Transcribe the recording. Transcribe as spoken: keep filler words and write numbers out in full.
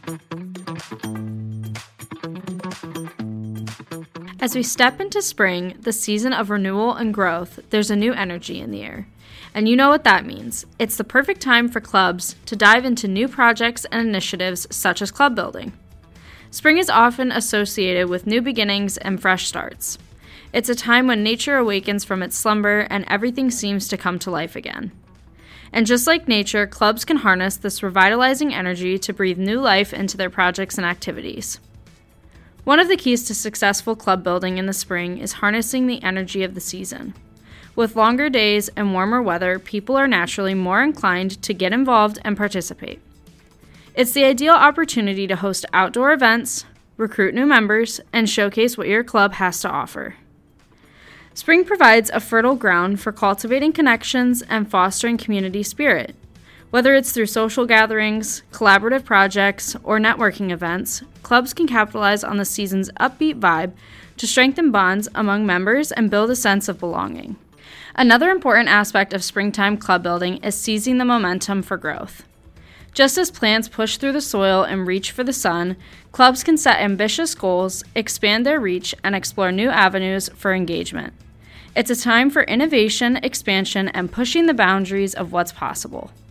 As we step into spring, the season of renewal and growth, there's a new energy in the air. And you know what that means. It's the perfect time for clubs to dive into new projects and initiatives such as club building. Spring is often associated with new beginnings and fresh starts. It's a time when nature awakens from its slumber and everything seems to come to life again. And just like nature, clubs can harness this revitalizing energy to breathe new life into their projects and activities. One of the keys to successful club building in the spring is harnessing the energy of the season. With longer days and warmer weather, people are naturally more inclined to get involved and participate. It's the ideal opportunity to host outdoor events, recruit new members, and showcase what your club has to offer. Spring provides a fertile ground for cultivating connections and fostering community spirit. Whether it's through social gatherings, collaborative projects, or networking events, clubs can capitalize on the season's upbeat vibe to strengthen bonds among members and build a sense of belonging. Another important aspect of springtime club building is seizing the momentum for growth. Just as plants push through the soil and reach for the sun, clubs can set ambitious goals, expand their reach, and explore new avenues for engagement. It's a time for innovation, expansion, and pushing the boundaries of what's possible.